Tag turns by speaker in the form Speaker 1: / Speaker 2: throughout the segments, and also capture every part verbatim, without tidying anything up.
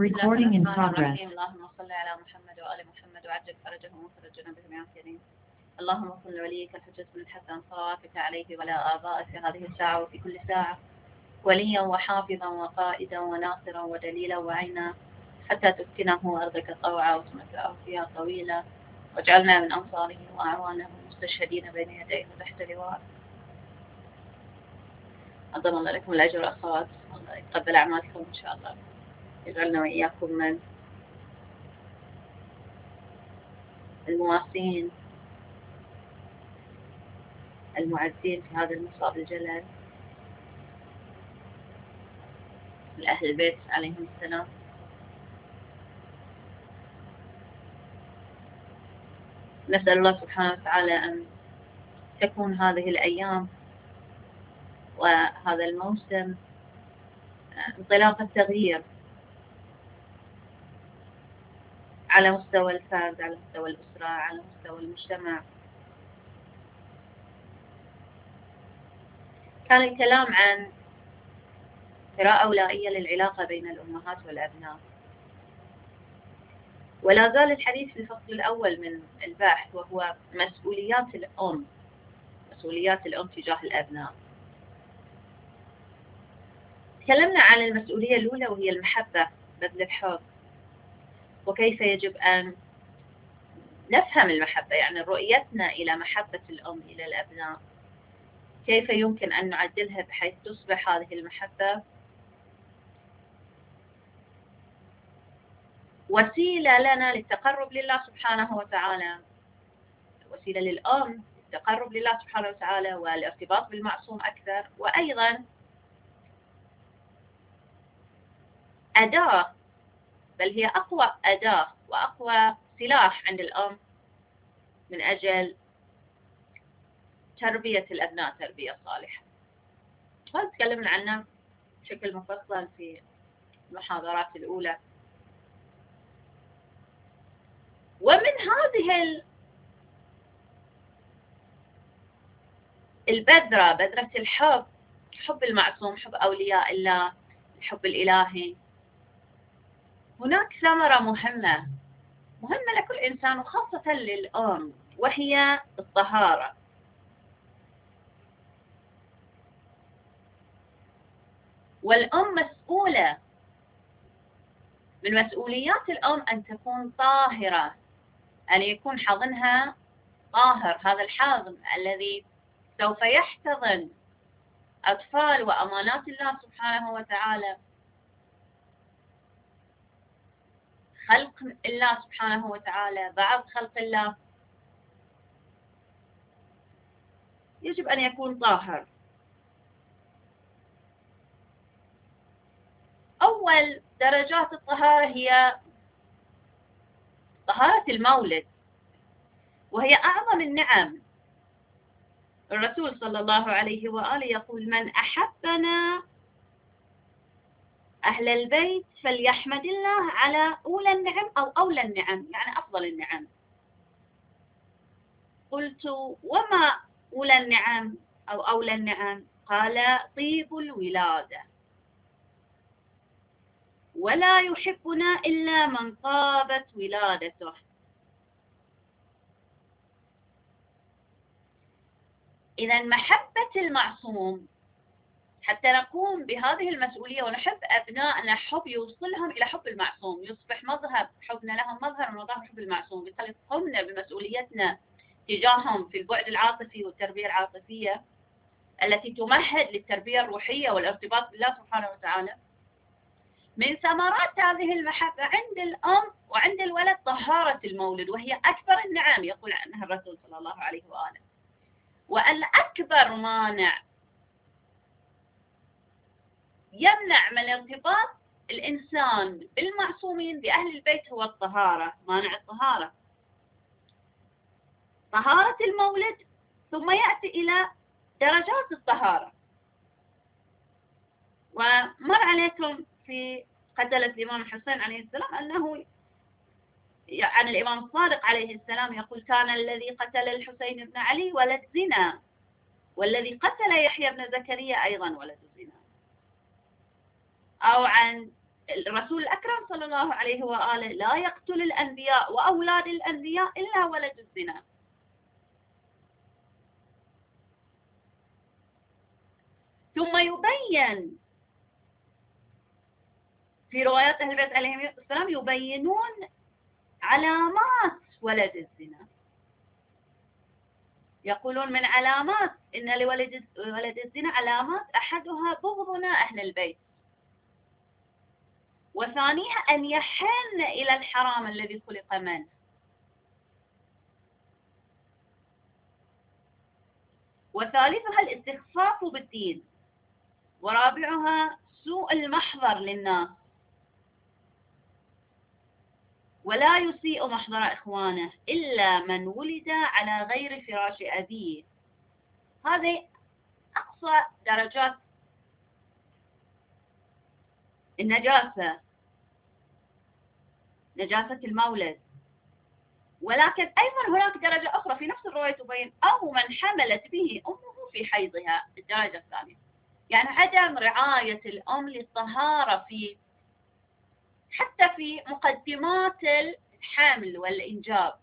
Speaker 1: Recording in progress.
Speaker 2: اللهم صل على محمد وآل محمد وعجل فرجهم وفرجنا بهم يا كريم. اللهم صل وليك الحجة بن الحسن صلواتك عليه ولا آباء في هذه الساعة وفي كل ساعة وليا وحافظا وقائدا وناصرا ودليلا وعينا حتى تسكنه أرضك طوعا وتمتعه فيها طويلا واجعلنا من أنصاره وأعوانه المستشهدين بين يديه تحت لواء. عظم الله لكم الأجر والأخوات، الله يتقبل أعمالكم إن شاء الله، يجعلنا وإياكم من المواسين المعزين في هذا المصاب الجلل لأهل البيت عليهم السلام. نسأل الله سبحانه وتعالى أن تكون هذه الأيام وهذا الموسم انطلاقة تغيير على مستوى الفرد، على مستوى الأسرة، على مستوى المجتمع. كان الكلام عن قراءة أولائية للعلاقة بين الأمهات والأبناء، ولا زال الحديث في الفصل الأول من البحث وهو مسؤوليات الأم، مسؤوليات الأم تجاه الأبناء. تكلمنا عن المسؤولية الأولى وهي المحبة، بذل الحب، وكيف يجب أن نفهم المحبة، يعني رؤيتنا إلى محبة الأم إلى الأبناء، كيف يمكن أن نعدلها بحيث تصبح هذه المحبة وسيلة لنا للتقرب لله سبحانه وتعالى، وسيلة للأم للتقرب لله سبحانه وتعالى والارتباط بالمعصوم أكثر، وأيضا أداة، بل هي أقوى أداة وأقوى سلاح عند الأم من أجل تربية الأبناء تربية صالحة. هذا تكلمنا عنه بشكل مفصل في المحاضرات الأولى. ومن هذه البذرة، بذرة الحب، حب المعصوم، حب أولياء الله، الحب الإلهي، هناك ثمرة مهمة مهمة لكل إنسان وخاصة للأم، وهي الطهارة. والأم مسؤولة، من مسؤوليات الأم أن تكون طاهرة، أن يكون حاضنها طاهر، هذا الحاضن الذي سوف يحتضن أطفال وأمانات الله سبحانه وتعالى، خلق الله سبحانه وتعالى، بعض خلق الله، يجب أن يكون طاهر. أول درجات الطهارة هي طهارة المولد، وهي أعظم النعم. الرسول صلى الله عليه وآله يقول: من أحبنا أهل البيت فليحمد الله على أولى النعم أو أولى النعم، يعني أفضل النعم. قلت: وما أولى النعم أو أولى النعم؟ قال: طيب الولادة، ولا يحبنا إلا من طابت ولادته. إذا محبة المعصوم، حتى نقوم بهذه المسؤولية ونحب أبنائنا حب يوصلهم إلى حب المعصوم، يصبح مظهر حبنا لهم مظهر من مظاهر حب المعصوم، بالتالي قمنا بمسؤوليتنا تجاههم في البعد العاطفي والتربية العاطفية التي تمهد للتربية الروحية والارتباط بالله سبحانه وتعالى. من ثمرات هذه المحبة عند الأم وعند الولد طهارة المولد، وهي أكبر النعم يقول عنها الرسول صلى الله عليه وآله. وأن أكبر مانع يمنع من ارتباط الإنسان بالمعصومين بأهل البيت هو الطهارة، مانع الطهارة، طهارة المولد، ثم يأتي إلى درجات الطهارة. ومر عليكم في قتلة الإمام الحسين عليه السلام أنه عن الإمام الصادق عليه السلام يقول: كان الذي قتل الحسين بن علي ولد زنا، والذي قتل يحيى بن زكريا أيضا ولد زنا. أو عن الرسول الأكرم صلى الله عليه وآله لا يقتل الأنبياء وأولاد الأنبياء إلا ولد الزنا. ثم يبين في روايات أهل البيت عليهم السلام يبينون علامات ولد الزنا. يقولون من علامات إن لولد ولد الزنا علامات أحدها بغضنا أهل البيت، وثانيها أن يحن إلى الحرام الذي خلق منه، وثالثها الاستخفاف بالدين، ورابعها سوء المحضر للناس، ولا يسيء محضر إخوانه إلا من ولد على غير فراش أبيه. هذه أقصى درجات النجاسة، نجاسة المولد. ولكن أيضا هناك درجة أخرى في نفس الرواية تبين أو من حملت به أمه في حيضها، الدرجة الثانية، يعني عدم رعاية الأم للطهارة في حتى في مقدمات الحمل والإنجاب.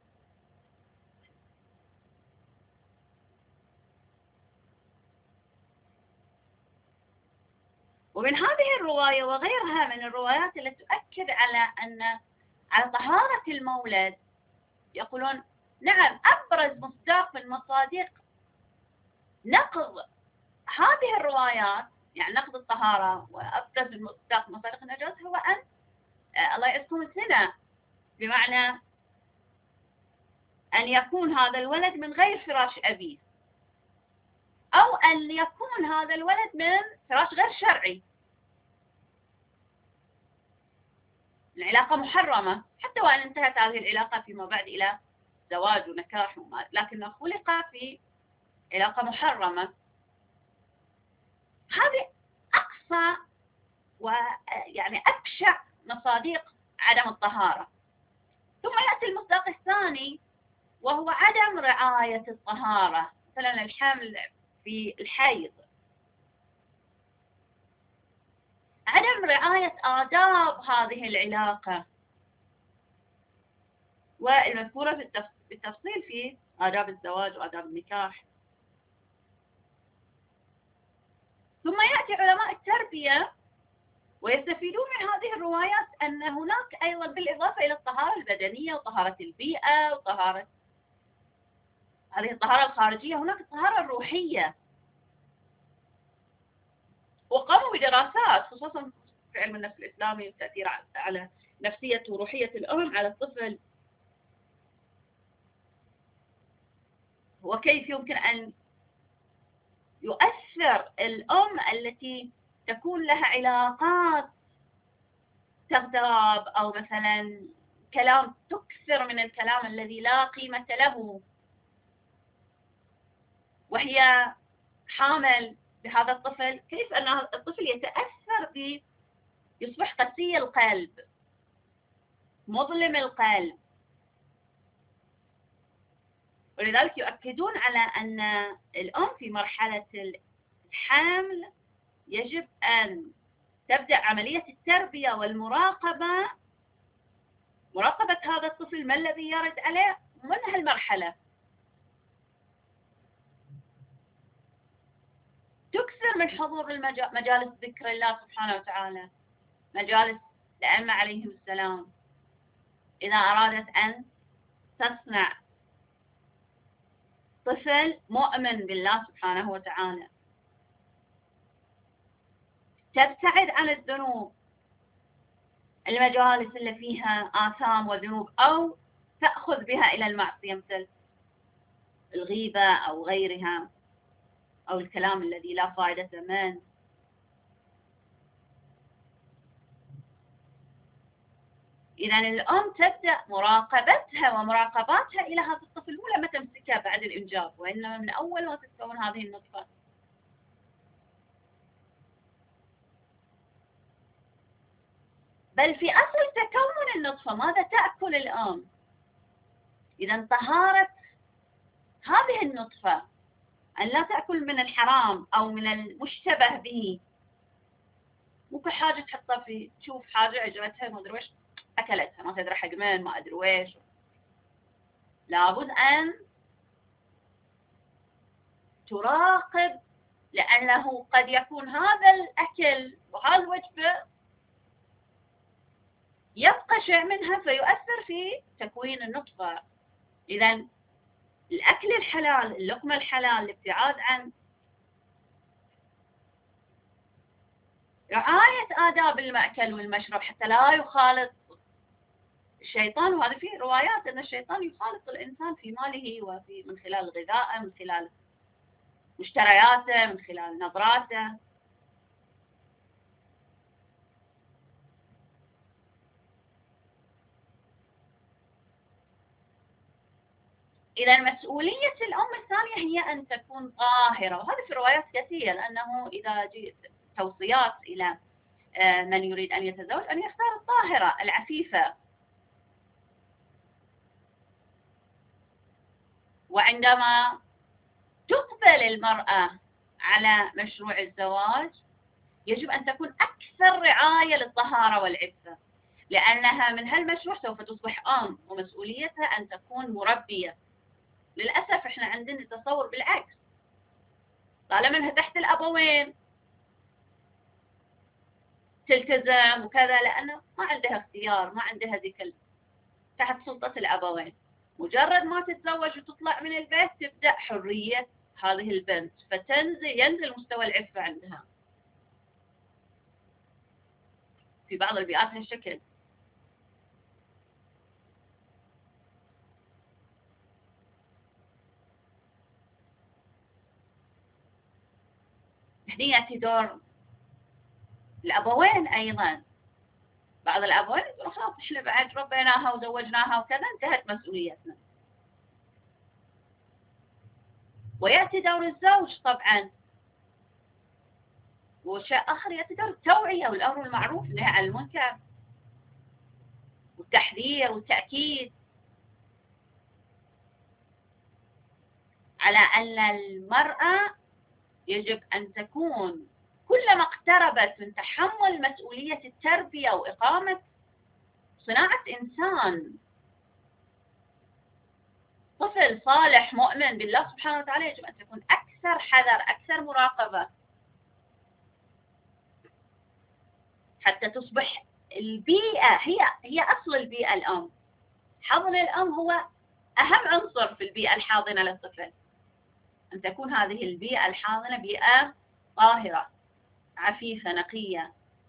Speaker 2: ومن هذه الرواية وغيرها من الروايات التي تؤكد على أن على طهارة المولد، يقولون نعم أبرز مصداق من مصادق نقض هذه الروايات، يعني نقض الطهارة، وأبرز المصداق مصادق النجاسة هو أن الله يعزكم الزنا، بمعنى أن يكون هذا الولد من غير فراش أبيه، أو أن يكون هذا الولد من فراش غير شرعي، العلاقة محرمة، حتى وأن انتهت هذه العلاقة فيما بعد إلى زواج ونكاح، لكنه خلق في علاقة محرمة. هذه أقصى ويعني أبشع مصادق عدم الطهارة. ثم يأتي المصداق الثاني وهو عدم رعاية الطهارة، مثلا الحمل في الحيض، عدم رعاية آداب هذه العلاقة والمذكورة بالتفصيل في آداب الزواج وآداب النكاح. ثم يأتي علماء التربية ويستفيدون من هذه الروايات أن هناك أيضا بالإضافة إلى الطهارة البدنية وطهارة البيئة وطهارة هذه الطهارة الخارجية، هناك الطهارة الروحية. وقاموا بدراسات خصوصا في علم النفس الإسلامي والتأثير على نفسية وروحية الأم على الطفل، وكيف يمكن أن يؤثر الأم التي تكون لها علاقات تغتاب أو مثلا كلام تكثر من الكلام الذي لا قيمة له وهي حامل بهذا الطفل، كيف أن الطفل يتأثر ب يصبح قسي القلب مظلم القلب. ولذلك يؤكدون على أن الأم في مرحلة الحمل يجب أن تبدأ عملية التربية والمراقبة، مراقبة هذا الطفل ما الذي يرد عليه من هالمرحلة، تكثر من حضور المجال مجالس ذكر الله سبحانه وتعالى، مجالس الأئمة عليهم السلام، إذا أرادت أن تصنع طفل مؤمن بالله سبحانه وتعالى، تبتعد عن الذنوب، المجالس اللي فيها آثام وذنوب أو تأخذ بها إلى المعصية مثل الغيبة أو غيرها أو الكلام الذي لا فائدة منه. إذا الأم تبدأ مراقبتها ومراقباتها إلى هذا الطفل، مو لما تمسكها بعد الإنجاب، وإنما من أول ما تتكون هذه النطفة. بل في أصل تكون النطفة ماذا تأكل الأم؟ إذا طهارة هذه النطفة أن لا تأكل من الحرام أو من المشتبه به، مو كل حاجة تحطها في، تشوف حاجة عجبتها ما أدري ويش أكلتها، ما تدري حق من ما أدري ويش. لابد أن تراقب، لأنه قد يكون هذا الأكل وهذه الوجبة يبقى شيء منها فيؤثر في تكوين النطفة. إذا الأكل الحلال، اللقمة الحلال، الابتعاد عن رعاية آداب المأكل والمشرب حتى لا يخالط الشيطان. وهذا في روايات أن الشيطان يخالط الإنسان في ماله وفي من خلال غذائه، من خلال مشترياته، من خلال نظراته. إذا مسؤولية الأم الثانية هي أن تكون طاهرة، وهذا في روايات كثيرة، لأنه إذا جئت توصيات إلى من يريد أن يتزوج أن يختار الطاهرة العفيفة. وعندما تقبل المرأة على مشروع الزواج يجب أن تكون أكثر رعاية للطهارة والعفة، لأنها من هالمشروع سوف تصبح أم، ومسؤوليتها أن تكون مربية. للأسف إحنا عندنا تصور بالعكس، طالما أنها تحت الأبوين تلتزم وكذا، لأنه ما عندها اختيار، ما عندها ذيك تحت سلطة الأبوين. مجرد ما تتزوج وتطلع من البيت تبدأ حرية هذه البنت، فتنزل ينزل مستوى العفة عندها. في بعض البيئات هالشكل. هنا يأتي دور الأبوين أيضا. بعض الأبوين يقولون خلاص إحنا بعد ربيناها وزوجناها وكذا، انتهت مسؤوليتنا. ويأتي دور الزوج طبعا، وشيء آخر يأتي دور التوعية والأمر بالمعروف والنهي عن المنكر والتحذير والتأكيد على أن المرأة يجب أن تكون كلما اقتربت من تحمل مسؤولية التربية وإقامة صناعة إنسان طفل صالح مؤمن بالله سبحانه وتعالى، يجب أن تكون أكثر حذر، أكثر مراقبة، حتى تصبح البيئة هي هي أصل البيئة. الأم، حضن الأم هو أهم عنصر في البيئة الحاضنة للطفل، أن تكون هذه البيئة الحاضنة بيئة طاهرة عفيفة نقية.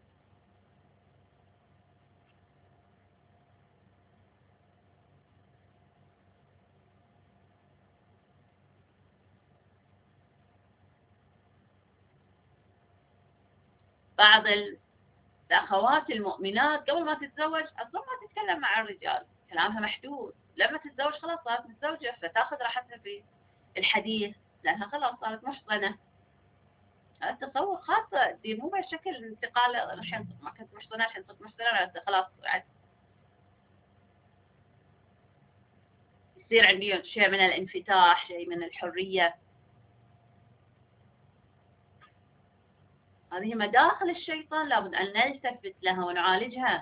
Speaker 2: بعض الأخوات المؤمنات قبل ما تتزوج أصلا ما تتكلم مع الرجال، كلامها محدود. لما تتزوج خلاص صارت متزوجة فتاخذ راحتها في الحديث، لأنها خلاص صارت محصنة. هذا التصور خاصة دي مو بشكل انتقال، الحين ما كنت محصنة الحين صرت محصنة خلاص يصير عندي شيء من الانفتاح، شيء من الحرية. هذه مداخل الشيطان لابد أن نلتفت لها ونعالجها.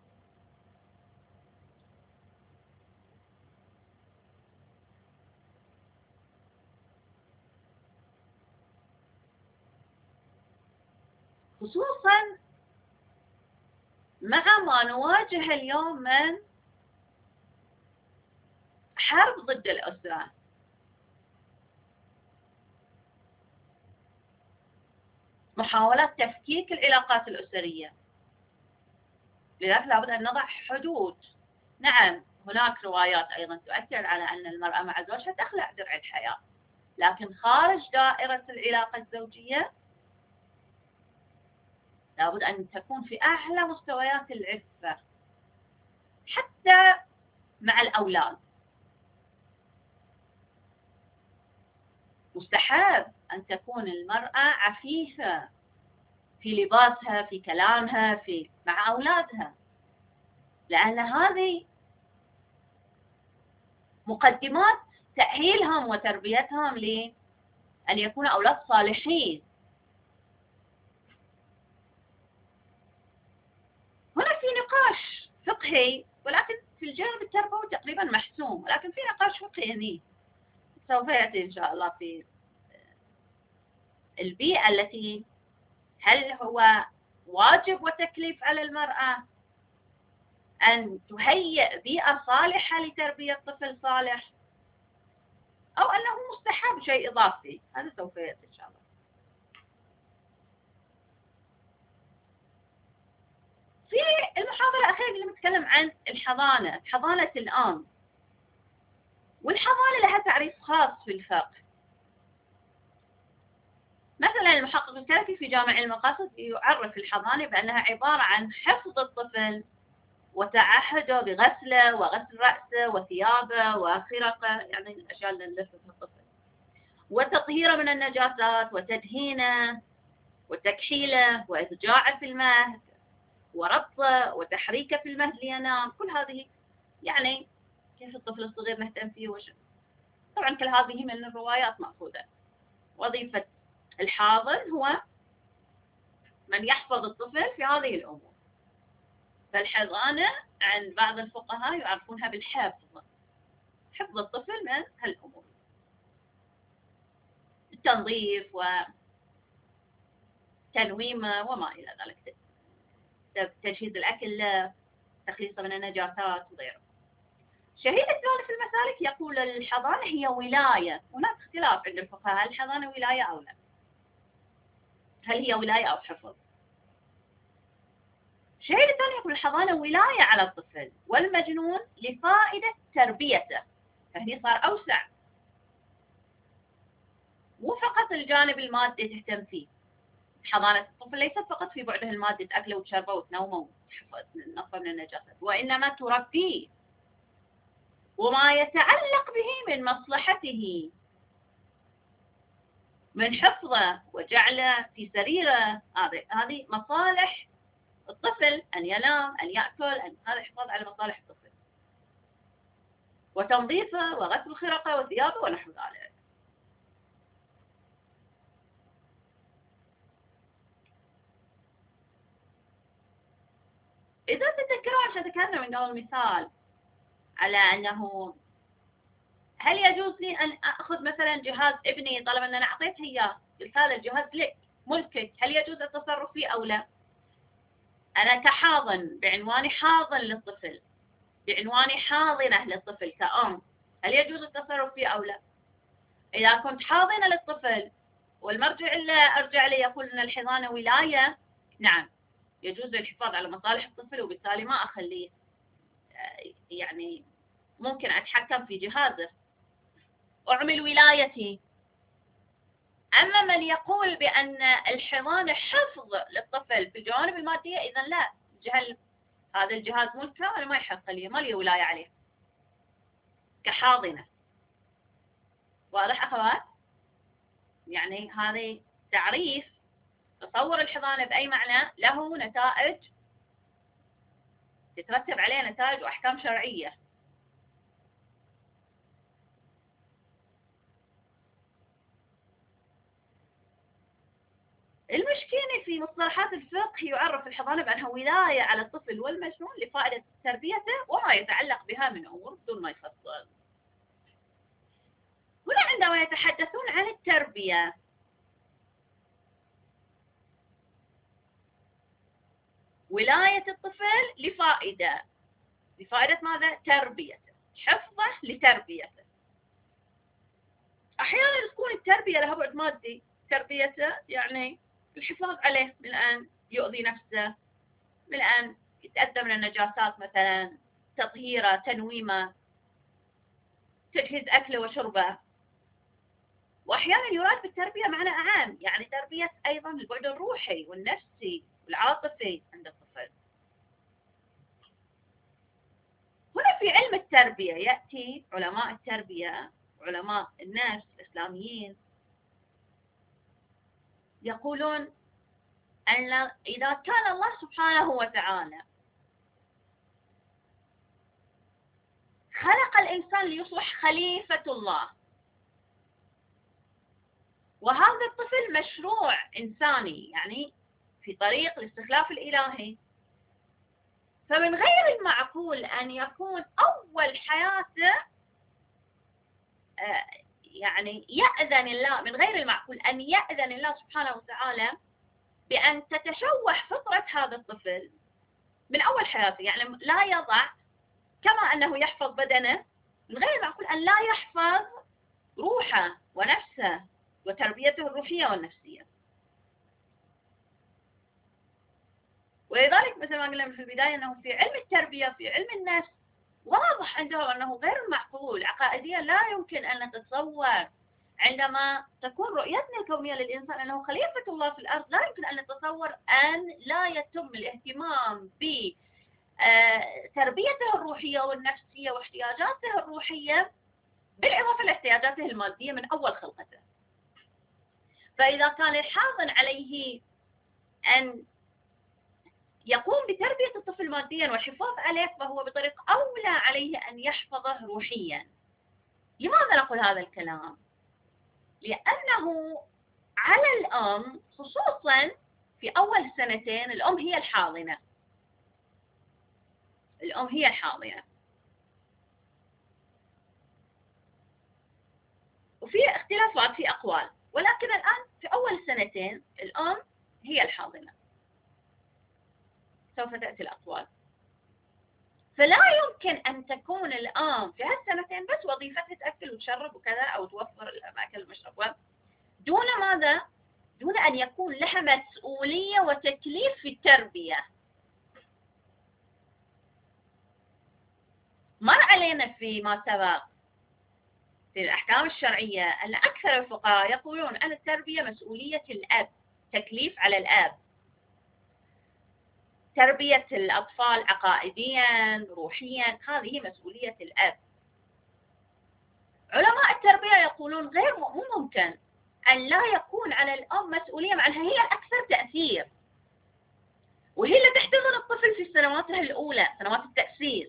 Speaker 2: خصوصا مع ما نواجه اليوم من حرب ضد الأسرة. محاولات تفكيك العلاقات الأسرية، لذلك لابد أن نضع حدود. نعم هناك روايات أيضا تؤكد على أن المرأة مع زوجها تخلع درع الحياة، لكن خارج دائرة العلاقة الزوجية لابد أن تكون في أعلى مستويات العفة حتى مع الأولاد. مستحب أن تكون المرأة عفيفة في لباسها، في كلامها، في مع أولادها، لأن هذه مقدمات تأهيلهم وتربيتهم لأن يكونوا أولاد صالحين. نقاش فقهي، ولكن في الجانب التربوي تقريبا محسوم، ولكن في نقاش فقهي هني سوف يأتي إن شاء الله في البيئة التي هل هو واجب وتكليف على المرأة أن تهيئ بيئة صالحة لتربية طفل صالح، أو أنه مستحب شيء إضافي. هذا سوف يأتي إن شاء الله. في المحاضرة الأخيرة اللي نتكلم عن الحضانة، حضانة الآن. والحضانة لها تعريف خاص في الفقه. مثلا المحقق الكلفي في جامع المقاصد يعرف الحضانة بأنها عبارة عن حفظ الطفل وتعهده بغسله وغسل رأسه وثيابه وخرقه، يعني الأشياء اللي نلفها الطفل، وتطهيره من النجاسات وتدهينه وتكحيله وإضجاعه في المهد وربطه وتحريكه في المهد لينام. كل هذه يعني كيف الطفل الصغير نهتم فيه وش. طبعا كل هذه من الروايات مأخوذة. وظيفة الحاضن هو من يحفظ الطفل في هذه الأمور. فالحضانة عند بعض الفقهاء يعرفونها بالحفظ، حفظ الطفل من هالأمور، التنظيف وتنويمه وما إلى ذلك، تجهيز الأكل له، تخليصه من النجاسات وغيره. شهيد الثاني في المسالك يقول الحضانة هي ولاية. هناك اختلاف عند الفقهاء، هل الحضانة ولاية أو لا؟ هل هي ولاية أو حفظ؟ الشهيد الثاني يقول الحضانة ولاية على الطفل والمجنون لفائدة تربيته. فهني صار أوسع، مو فقط الجانب المادي تهتم فيه. حضانة الطفل ليست فقط في بعده المادي، أكله وشربه وتنومه وتنظفه من النجاسات، وإنما تربيه وما يتعلق به من مصلحته، من حفظه وجعله في سريره. هذه مصالح الطفل، أن ينام، أن يأكل، أن هذا حفاظ على مصالح الطفل، وتنظيفه وغسل خرقه وثيابه ونحو ذلك. إذا تتذكرون ذكرنا من قبل مثال على أنه هل يجوز لي أن أخذ مثلا جهاز ابني، طالما أن أنا أعطيته إياه، قلت هذا الجهاز لك ملكك، هل يجوز التصرف فيه أو لا؟ أنا كحاضن بعنواني حاضن للطفل، بعنواني حاضنة للطفل كأم، هل يجوز التصرف فيه أو لا؟ إذا كنت حاضنة للطفل والمرجع اللي أرجع لي يقول أن الحضانة ولاية، نعم يجوز الحفاظ على مصالح الطفل، وبالتالي ما أخليه يعني ممكن أتحكم في جهازه، أعمل ولايتي. أما من يقول بأن الحضانة حفظ للطفل في الجوانب المادية، إذا لا، جهل هذا الجهاز ملكه أنا ما يحق لي، ما لي ولاية عليه كحاضنة. واضح أخوات؟ يعني هذا تعريف تصور الحضانة بأي معنى له نتائج تترتب عليه نتائج وأحكام شرعية. المشكلة في مصطلحات الفقه يعرف الحضانة بأنها ولاية على الطفل والمجنون لفائدة تربيته وما يتعلق بها من أمور بدون ما يفصل. هنا عندما يتحدثون عن التربية ولاية الطفل لفائدة، لفائدة ماذا؟ تربيته، حفظه لتربيته. أحيانا تكون التربية لها بعد مادي، تربيته يعني الحفاظ عليه من أن يؤذي نفسه، من أن يتأذى من النجاسات مثلا، تطهيره، تنويمه، تجهيز أكله وشربه. وأحيانا يراد بالتربية معنى أعم، يعني تربية أيضا البعد الروحي والنفسي والعاطفي عند الطفل. هنا في علم التربية يأتي علماء التربية، علماء النفس الإسلاميين، يقولون أن إذا كان الله سبحانه وتعالى خلق الإنسان ليصبح خليفة الله، وهذا الطفل مشروع إنساني يعني في طريق الاستخلاف الإلهي، فمن غير المعقول أن يكون أول حياته يعني يأذن الله، من غير المعقول أن يأذن الله سبحانه وتعالى بأن تتشوه فطرة هذا الطفل من أول حياته، يعني لا يضع كما أنه يحفظ بدنه، من غير المعقول أن لا يحفظ روحه ونفسه وتربيته الروحية والنفسية. ولذلك مثل ما قلنا في البداية أنه في علم التربية في علم النفس واضح عندهم أنه غير معقول عقائديا، لا يمكن أن نتصور عندما تكون رؤيتنا الكونية للإنسان أنه خليفة الله في الأرض، لا يمكن أن نتصور أن لا يتم الاهتمام بتربيته الروحية والنفسية واحتياجاته الروحية بالإضافة لاحتياجاته المادية من أول خلقته. فإذا كان الحاضن عليه أن يقوم بتربية الطفل ماديا والحفاظ عليه، فهو بطريق أولى عليه أن يحفظه روحيا. لماذا نقول هذا الكلام؟ لأنه على الأم خصوصا في أول سنتين الأم هي الحاضنة، الأم هي الحاضنة، وفي اختلافات في أقوال، ولكن الآن في أول سنتين الأم هي الحاضنة، سوف تأتي الأقوال. فلا يمكن أن تكون الآن في هالسنتين بس وظيفتها تأكل وتشرب وكذا أو توفر الأكل والمشرب، دون ماذا؟ دون أن يكون لها مسؤولية وتكليف في التربية. مر علينا فيما سبق في الأحكام الشرعية أن أكثر الفقهاء يقولون أن التربية مسؤولية الأب، تكليف على الأب، تربية الأطفال عقائديا روحيا هذه مسؤولية الأب. علماء التربية يقولون غير ممكن أن لا يكون على الأم مسؤولية، مع أنها هي الأكثر تأثير وهي اللي تحتضن الطفل في سنواته الأولى، سنوات التأسيس.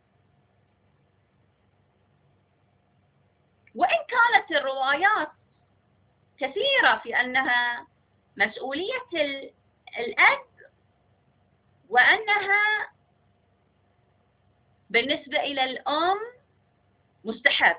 Speaker 2: وإن كانت الروايات كثيرة في أنها مسؤولية الأب وأنها بالنسبة إلى الأم مستحب،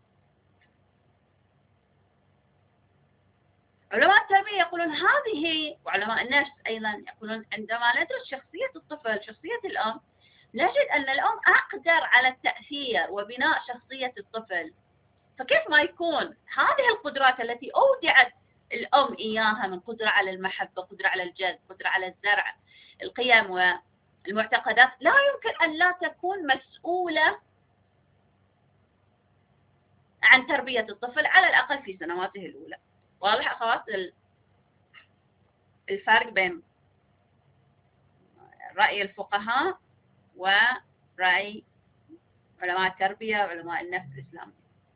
Speaker 2: علماء التربية يقولون هذه، وعلماء النفس أيضا يقولون عندما ندرس شخصية الطفل شخصية الأم نجد أن الأم أقدر على التأثير وبناء شخصية الطفل. فكيف ما يكون هذه القدرات التي أودعت الأم إياها من قدرة على المحبة، قدرة على الجذب، قدرة على الزرع، القيم والمعتقدات، لا يمكن أن لا تكون مسؤولة عن تربية الطفل على الأقل في سنواته الأولى. واضح أخوات الفرق بين رأي الفقهاء ورأي علماء التربية وعلماء النفس الإسلامي؟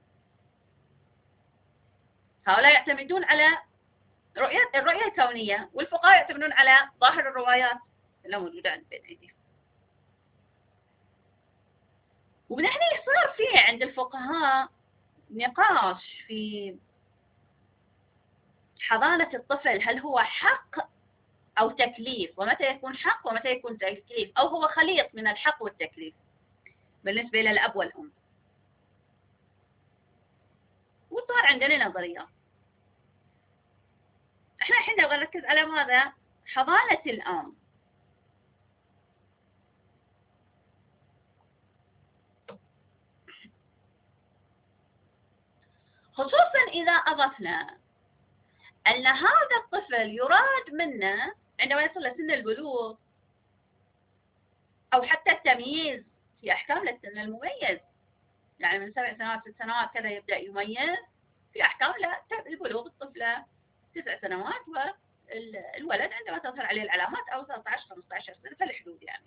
Speaker 2: هؤلاء يعتمدون على رؤية الرؤية الكونية، والفقهاء يعتمدون على ظاهر الروايات اللي موجودة عند بين أيديهم. ومن هنا يصير فيه عند الفقهاء نقاش في حضانة الطفل، هل هو حق أو تكليف، ومتى يكون حق ومتى يكون تكليف، أو هو خليط من الحق والتكليف بالنسبة إلى الأب والأم. وصار عندنا نظريات. احنا الحين نبغى نركز على ماذا؟ حضانة الأم. خصوصا إذا أضفنا أن هذا الطفل يراد منه عندما يصل لسن البلوغ أو حتى التمييز في أحكام للسن المميز، يعني من سبع سنوات ست سنوات كذا يبدأ يميز، في أحكام للبلوغ الطفلة تسع سنوات، والولد عندما تظهر عليه العلامات أو ثلاثة عشر خمسة عشر سنة في الحدود. يعني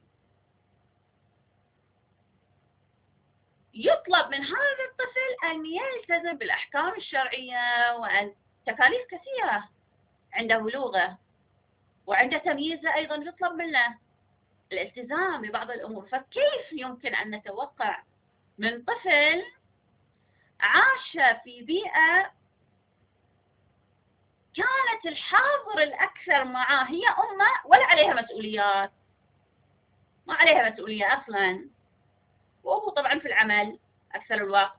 Speaker 2: يطلب من هذا الطفل أن يلتزم بالأحكام الشرعية وأن تكاليف كثيرة عند بلوغه، وعند تمييزه أيضا يطلب منه الالتزام ببعض الأمور. فكيف يمكن أن نتوقع من طفل عاش في بيئة كانت الحاضر الأكثر معاه هي أمه ولا عليها مسؤوليات، ما عليها مسؤولية أصلا، وأبوه طبعا في العمل أكثر الوقت.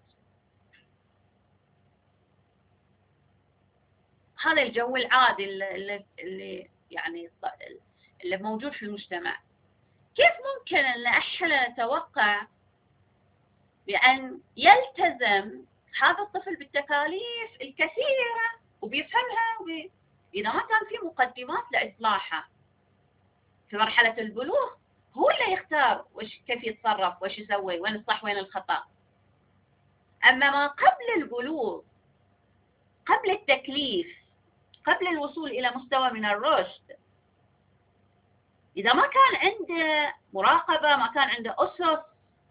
Speaker 2: هذا الجو العادي اللي, اللي يعني اللي موجود في المجتمع. كيف ممكن أن احنا نتوقع بأن يلتزم هذا الطفل بالتكاليف الكثيرة وبيفهمها وبي... إذا ما كان في مقدمات لإصلاحها في مرحلة البلوغ؟ هو اللي يختار وش كيف يتصرف، وش يسوي، وين الصح وين الخطأ. أما ما قبل البلوغ، قبل التكليف، قبل الوصول إلى مستوى من الرشد، إذا ما كان عنده مراقبة، ما كان عنده أسس،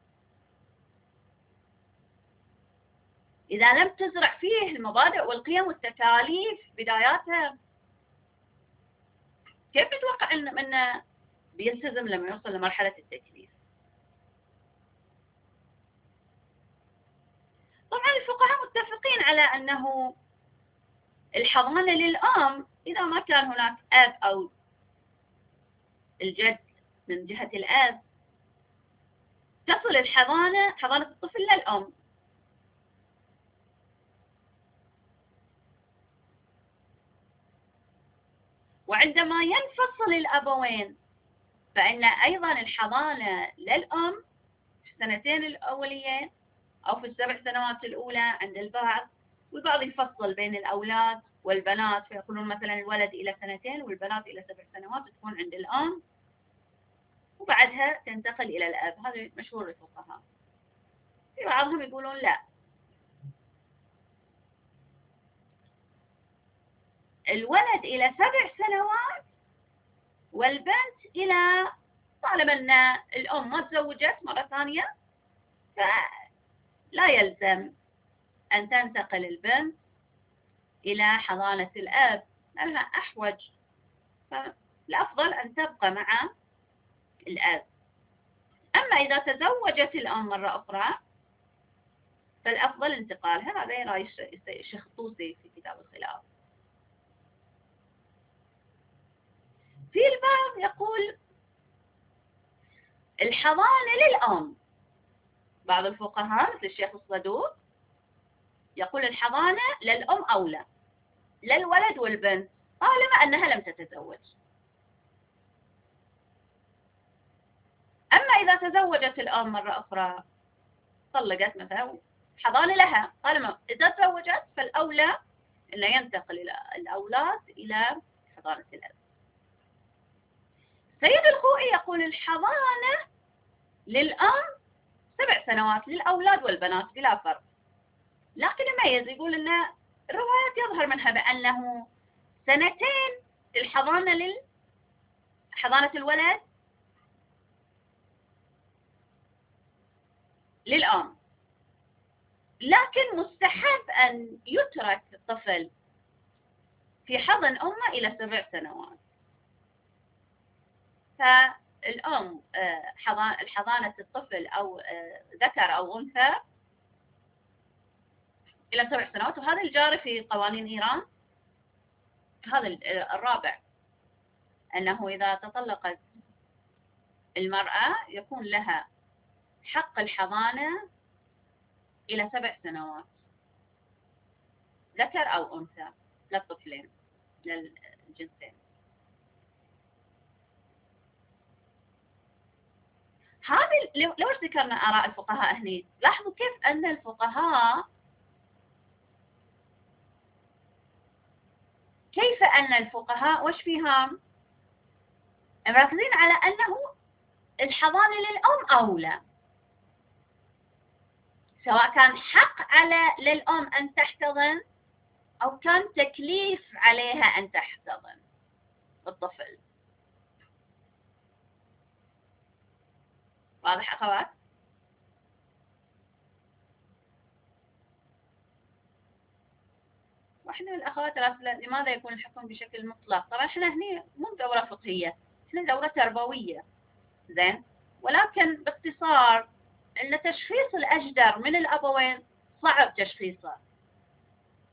Speaker 2: إذا لم تزرع فيه المبادئ والقيم والتكاليف بداياتها، كيف نتوقع إن إنه بيلتزم لما يوصل لمرحلة التكليف؟ طبعا الفقهاء متفقين على أنه الحضانة للأم إذا ما كان هناك أب أو الجد من جهة الأب، تصل الحضانة حضانة الطفل للأم. وعندما ينفصل الأبوين فإن أيضا الحضانة للأم في السنتين الأوليين أو في السبع سنوات الأولى عند البعض، والبعض يفصل بين الأولاد والبنات فيقولون مثلا الولد إلى سنتين والبنات إلى سبع سنوات تكون عند الأم وبعدها تنتقل إلى الأب. هذا مشهور الفقهاء. في بعضهم يقولون لا، الولد إلى سبع سنوات والبنت إلى، طالما أن الأم ما تزوجت مرة ثانية فلا يلزم أن تنتقل البنت إلى حضانة الأب لأنها أحوج، فالأفضل أن تبقى مع الأب. أما إذا تزوجت الأم مرة أخرى فالأفضل انتقالها. هذا رأي الشيخ الطوسي في كتاب الخلاف. في البعض يقول الحضانة للأم. بعض الفقهاء مثل الشيخ الصدوق يقول الحضانة للأم أولى، للولد والبنت طالما أنها لم تتزوج. أما إذا تزوجت الأم مرة أخرى، طلقت مثلا، حضانة لها طالما إذا تزوجت، فالأولى أن ينتقل الأولاد إلى حضانة الأب. سيد الخوئي يقول الحضانة للأم سبع سنوات للأولاد والبنات بلا فرق، لكن يميز يقول أن الروايات يظهر منها بأنه سنتين الحضانة لل حضانة الولد للأم، لكن مستحب أن يترك الطفل في حضن أمه إلى سبع سنوات. فالأم حضانة الطفل أو ذكر أو أنثى إلى سبع سنوات، وهذا الجاري في قوانين إيران. هذا الرابع أنه إذا تطلقت المرأة يكون لها حق الحضانة إلى سبع سنوات، ذكر أو أنثى، للطفلين للجنسين. هذه لو ذكرنا آراء الفقهاء هنا، لاحظوا كيف أن الفقهاء كيف أن الفقهاء وش فيهم مركزين على أنه الحضانة للأم أولى، سواء كان حق على للأم أن تحتضن أو كان تكليف عليها أن تحتضن الطفل. واضح أخوات؟ واحنا الأخوات الأصل لماذا يكون الحكم بشكل مطلق؟ طبعا احنا هنا مو دورة فقهية، احنا دورة تربوية، زين، ولكن باختصار أن تشخيص الأجدر من الأبوين صعب تشخيصه،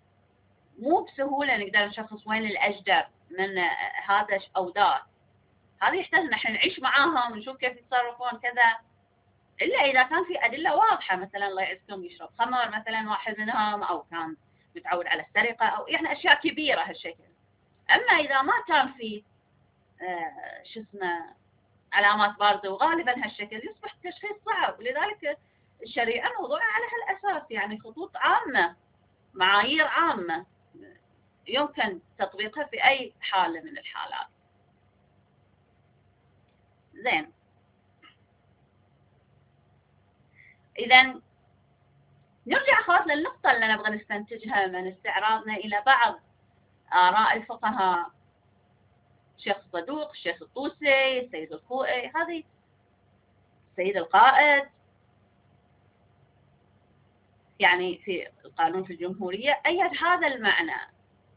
Speaker 2: مو بسهولة نقدر نشخص وين الأجدر من هذا أو ذاك. هذه يحتاج نحن نعيش معاهم ونشوف كيف يتصرفون كذا، إلا إذا كان في أدلة واضحة، مثلا الله يعزكم يشرب خمر مثلا واحد منهم، أو كان متعود على السرقة، أو يعني أشياء كبيرة هالشكل. أما إذا ما كان في آه شو اسمه علامات بارزة وغالبا هالشكل، يصبح التشخيص صعب. ولذلك الشريعة موضوعة على هالأساس، يعني خطوط عامة، معايير عامة يمكن تطبيقها في أي حالة من الحالات. زين، إذا نرجع خلاص للنقطة اللي نبغى نستنتجها من استعراضنا إلى بعض آراء الفقهاء، الشيخ الصدوق، الشيخ الطوسي، السيد الخوئي، هذه السيد القائد، يعني في القانون في الجمهورية أيد هذا المعنى،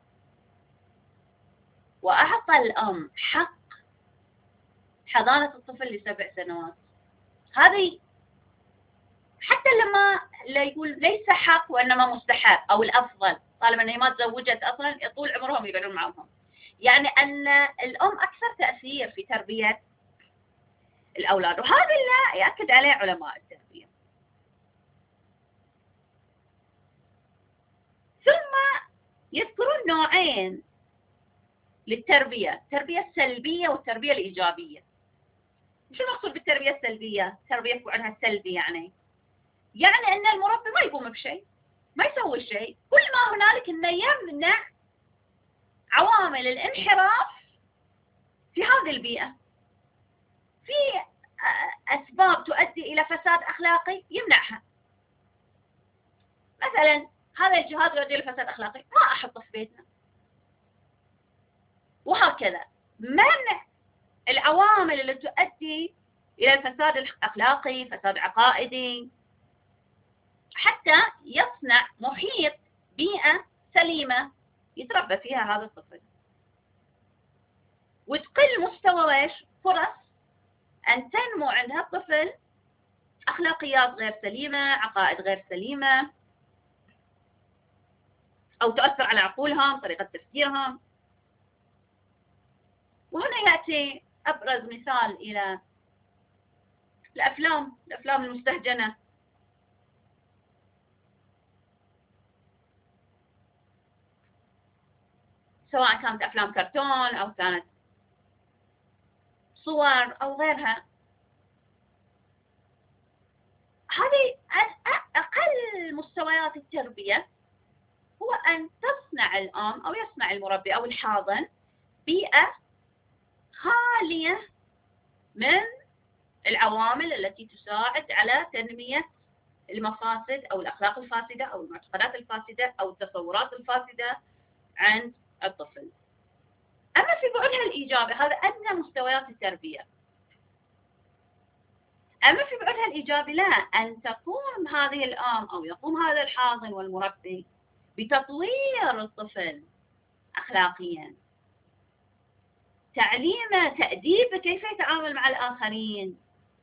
Speaker 2: وأعطى الأم حق حضانة الطفل لسبع سنوات. هذه حتى لما لا يقول ليس حق وإنما مستحب أو الأفضل، طالما أنها ما تزوجت أصلا طول عمرهم يقعدون معهم، يعني أن الأم أكثر تأثير في تربية الأولاد، وهذا اللي يأكد عليه علماء التربية. ثم يذكرون نوعين للتربية، التربية السلبية والتربية الإيجابية. شو المقصود بالتربية السلبية؟ تربية عنها السلبي يعني يعني أن المربي ما يقوم بشيء، ما يسوي شيء، كل ما هنالك أنه يمنع عوامل الانحراف في هذه البيئة، في أسباب تؤدي إلى فساد أخلاقي يمنعها. مثلا هذا الجهاز يؤدي إلى فساد أخلاقي، ما أحطه في بيتنا. وهكذا منع العوامل اللي تؤدي إلى الفساد الأخلاقي، فساد عقائدي، حتى يصنع محيط بيئة سليمة يتربى فيها هذا الطفل، وتقل مستوى ويش فرص أن تنمو عند هالطفل أخلاقيات غير سليمة، عقائد غير سليمة، أو تؤثر على عقولهم، طريقة تفكيرهم. وهنا يأتي أبرز مثال إلى الأفلام الأفلام المستهجنة. سواء كانت أفلام كرتون أو كانت صور أو غيرها، هذه أقل مستويات التربية، هو أن تصنع الأم أو يصنع المربي أو الحاضن بيئة خالية من العوامل التي تساعد على تنمية المفاسد أو الأخلاق الفاسدة أو المعتقدات الفاسدة أو التصورات الفاسدة عند الطفل. أما في بعدها الإيجابي، هذا أدنى مستويات التربية. أما في بعدها الإيجابي، لا، أن تقوم هذه الأم أو يقوم هذا الحاضن والمربي بتطوير الطفل أخلاقيا، تعليمه، تأديبه، كيف يتعامل مع الآخرين،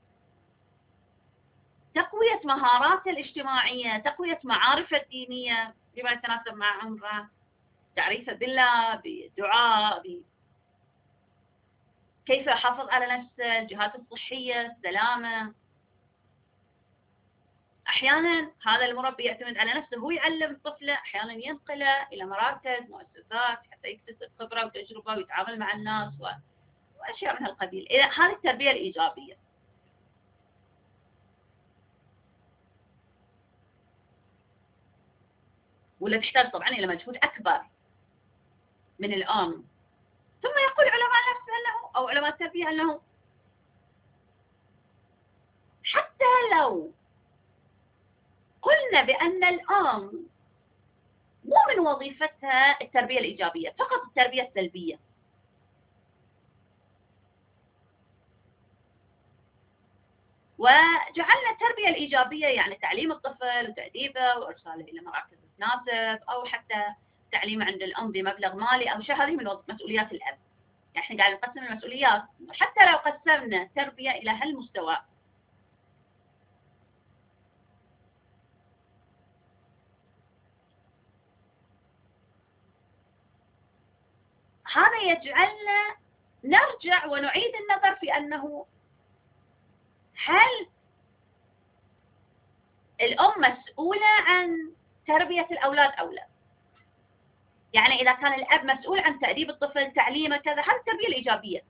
Speaker 2: تقوية مهاراته الاجتماعية، تقوية معارفه الدينية بما يتناسب مع عمره، تعريفه بالله، بالدعاء، ب... كيف يحافظ على نفسه، الجهات الصحية، السلامة. أحيانا هذا المربي يعتمد على نفسه، هو يعلم الطفل، أحيانا ينقله إلى مراكز، مؤسسات، حتى يكتسب خبرة وتجربة ويتعامل مع الناس و... وأشياء من هالقبيل. إذا هذه التربية الإيجابية. ولا تحتاج طبعا إلى مجهود أكبر من الآن. ثم يقول علماء النفس أنه أو علماء التربية أنه حتى لو قلنا بأن الآن مو من وظيفتها التربية الإيجابية، فقط التربية السلبية، وجعلنا التربية الإيجابية يعني تعليم الطفل وتأديبه وإرساله إلى مراكز تناسب، أو حتى تعليمه عند الأم بمبلغ مالي أو شيء، هذه من مسؤوليات الأب. يعني احنا قاعد نقسم المسؤوليات، حتى لو قسمنا تربية إلى هالمستوى، هذا يجعلنا نرجع ونعيد النظر في أنه هل الأم مسؤولة عن تربية الأولاد أو لا؟ يعني إذا كان الأب مسؤول عن تأديب الطفل، تعليمه، كذا، هذه التربية الإيجابية.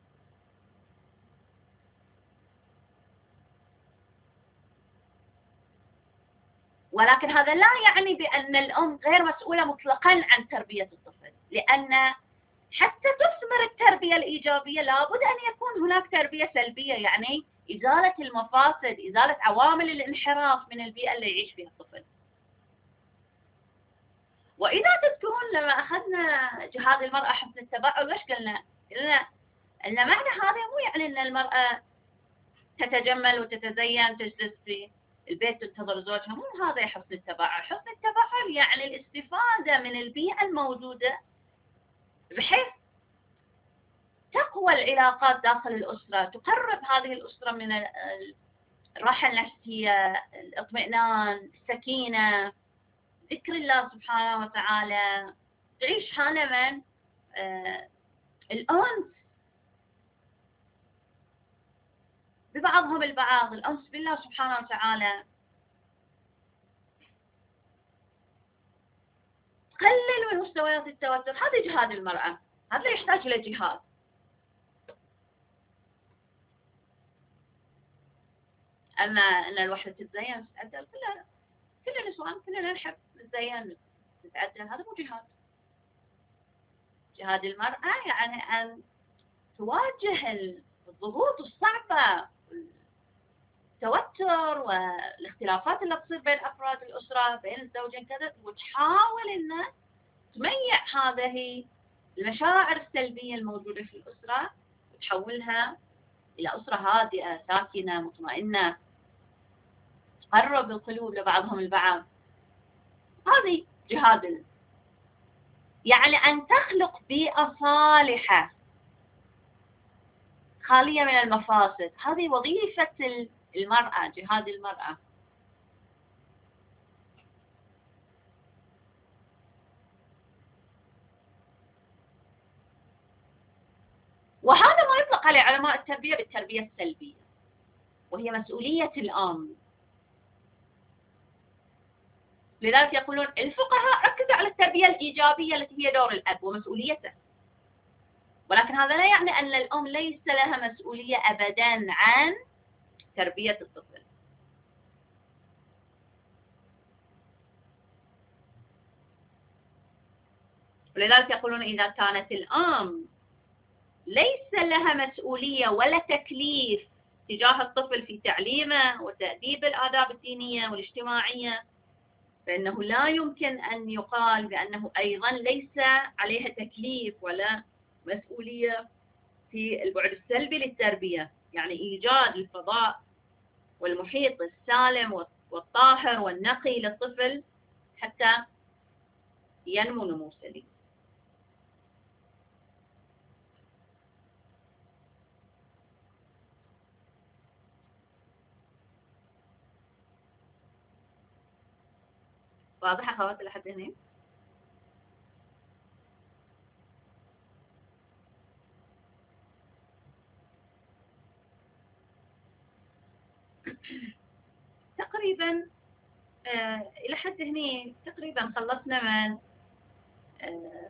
Speaker 2: ولكن هذا لا يعني بأن الأم غير مسؤولة مطلقا عن تربية الطفل، لأن حتى تثمر التربية الإيجابية لابد أن يكون هناك تربية سلبية، يعني إزالة المفاسد، إزالة عوامل الانحراف من البيئة اللي يعيش فيها الطفل. وإذا تذكرون لما أخذنا جهاد المرأة حسن التبعل، وش قلنا؟ قلنا أن معنى هذا مو يعني أن المرأة تتجمل وتتزين تجلس في البيت تنتظر زوجها، مو هذا حسن التبعل. حسن التبعل يعني الاستفادة من البيئة الموجودة بحيث تقوى العلاقات داخل الأسرة، تقرب هذه الأسرة من الراحة النفسية، الاطمئنان، السكينة، ذكر الله سبحانه وتعالى، تعيش حالة من آه الأنس ببعضهم البعض، الأنس بالله سبحانه وتعالى، قلل من مستويات التوتر. هذا جهاد المرأة، هذا يحتاج إلى جهاد. أما أن الوحدة تتزين تتعدل، كلنا كلنا نسوان، كلنا نحب نتزين نتعدل، هذا مو جهاد. جهاد المرأة يعني أن تواجه الضغوط الصعبة، التوتر والاختلافات اللي تصير بين أفراد الأسرة، بين الزوجين كذا، وتحاول أن تميع هذه المشاعر السلبية الموجودة في الأسرة وتحولها إلى أسرة هادئة ساكنة مطمئنة، تقرب القلوب لبعضهم البعض. هذه جهاد، يعني أن تخلق بيئة صالحة خالية من المفاسد. هذه وظيفة المرأة، جهاد المرأة. وهذا ما يطلق عليه علماء التربية بالتربية السلبية، وهي مسؤولية الأم. لذلك يقولون الفقهاء ركزوا على التربية الإيجابية التي هي دور الأب ومسؤوليته، ولكن هذا لا يعني أن الأم ليس لها مسؤولية أبدا عن تربية الطفل. ولذلك يقولون إذا كانت الأم ليس لها مسؤولية ولا تكليف تجاه الطفل في تعليمه وتأديب الآداب الدينية والاجتماعية، فإنه لا يمكن أن يقال بأنه أيضا ليس عليها تكليف ولا مسؤولية في البعد السلبي للتربية، يعني إيجاد الفضاء والمحيط السالم والطاهر والنقي للطفل حتى ينمو نمو سليم. واضح أخواتي لحد هنا؟ تقريبا آه إلى حد هنا تقريبا خلصنا من آه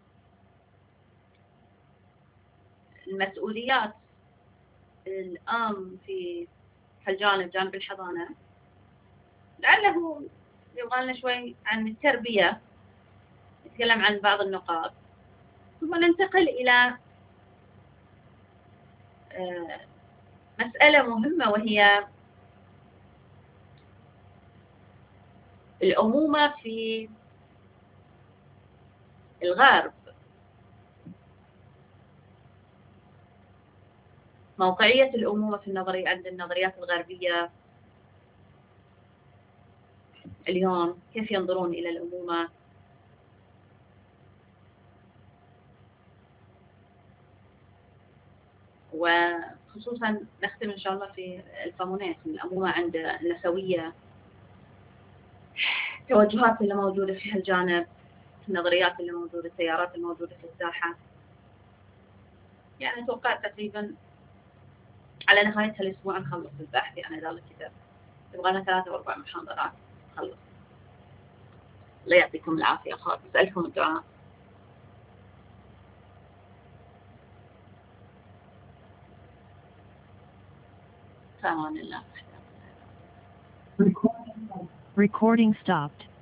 Speaker 2: المسؤوليات الأم في هالجانب، جانب الحضانة. لعله يبغى لنا شوي عن التربية، نتكلم عن بعض النقاط، ثم ننتقل إلى آه مسألة مهمة، وهي الأمومة في الغرب. موقعية الأمومة في النظرية عند النظريات الغربية اليوم، كيف ينظرون إلى الأمومة؟ وخصوصا نختم إن شاء الله في الفامونات، الأمومة عند النسوية، التوجهات اللي موجودة في هالجانب، النظريات اللي موجودة، التيارات الموجودة في الساحة. يعني أتوقع تقريبا على نهاية هالأسبوع نخلص البحث، يعني هذا الكتاب يبغى لنا ثلاثة أو أربع محاضرات نخلص. الله يعطيكم العافية أخوات، أسألكم الدعاء. في أمان الله.
Speaker 1: Recording stopped.